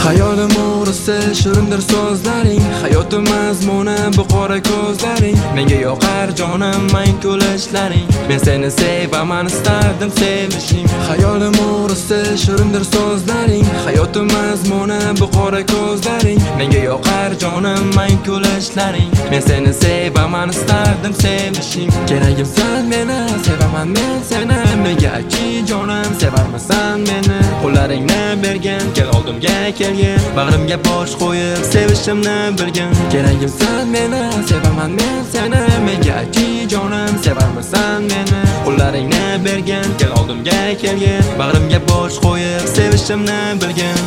Hayolim o'g'risi shirindir so'zlaring, hayotim mazmuni bu qora ko'zlaring. Menga yoqar jonim mang to'lishlaring, men seni sevaman istardim sevishing. Hayolim o'g'risi shirindir so'zlaring, hayotim mazmuni bu qora ko'zlaring. Menga yoqar jonim mang to'lishlaring, men seni sevaman istardim sevishing. Keragimsan meni, sevaman men seni. Menga aytchi jonim, sevarmisan meni? Qo'llaringni bergan, kel oldimga kelgin, bag'rimga bosh qo'yib sevishimni bilgin. Keragimsan meni, sevaman men seni. Menga aytchi jonim, sevarmisan meni? Qo'llaringni bergan, kel oldimga kelgin, bag'rimga bosh qo'yib sevishimni bilgin.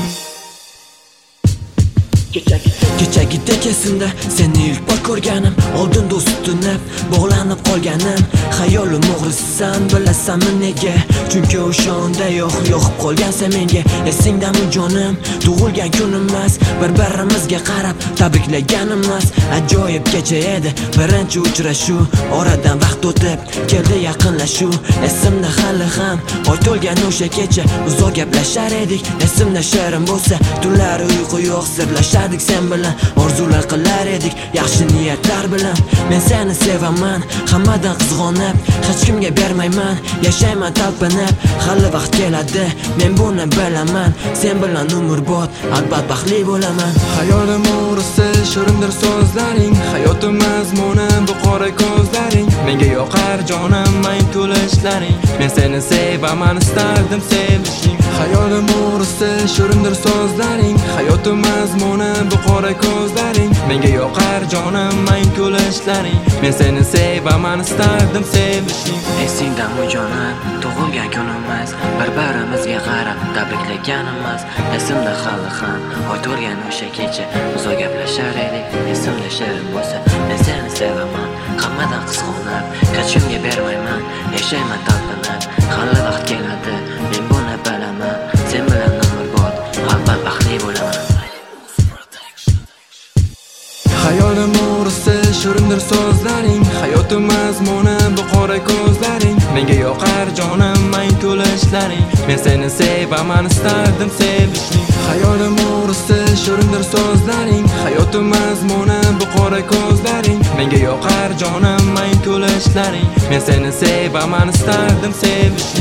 Kechagidek esimda seni ilk bor ko'rganim, oldin do'stinib bog'lanib qolganim. Hayolim o'g'risisan, bilasanmi nega? Chunki o'shanda yo'qib qolgansan menga. Esingdami jonim, tug'ilgan kunimiz, bir-birimizga qarab tabriklaganimiz. Ajoyib kecha edi, birinchi uchrashuv, oradan vaqt o'tib keldi yaqinlashuv. Esimda hali ham oy to'lgan o'sha kecha, uzoq gaplashar edik. Esimda shirin bo'lsa, tunlari uyqu yo'q, sirlashardik sen bilan, orzular qilar edik yaxshi niyatlar bilan. Men seni sevaman, hammadan qizg'onib, hech kimga bermayman, yashayman talpinib. Hali vaqt keladi, men buni bilaman, sen bilan umrbod albatta baxtli bo'laman. Hayolim o'g'risi shirindir so'zlaring, hayotim mazmuni bu qora ko'zlaring. Menga yoqar jonim mang to'lishlaring, men seni sevaman istardim sevishing. Hayolim o'g'risi shirindir so'zlaring, hayotim mazmuni bu qora ko'zlaring. Menga yoqar jonim mang to'lishlaring, men seni sevaman istardim sevishing. Esingdami jonim, tug'ilgan kunimiz, bir-birimizga qarab tabriklaganimiz. Esimda hali ham oy to'lgan o'sha kecha, uzoq gaplashar edik. Esimda shirin bo'lsa, men seni sevaman, hammadan qizg'onib, hech kimga bermayman, yashayman talpinib. Hali vaqt keladi, men buni bilaman, sen bilan umrbod albatta baxtli bo'laman. Hayolim o'g'risi shirindir so'zlaring, hayotim mazmuni bu qora ko'zlaring. Menga yoqar jonim mang to'lishlaring, men seni sevaman istardim sevishing. Hayolim o'g'risi shirindir so'zlaring, hayotim mazmuni bu qora ko'zlaring. Menga yoqar jonim mang to'lishlaring, men seni sevaman istardim sevishing.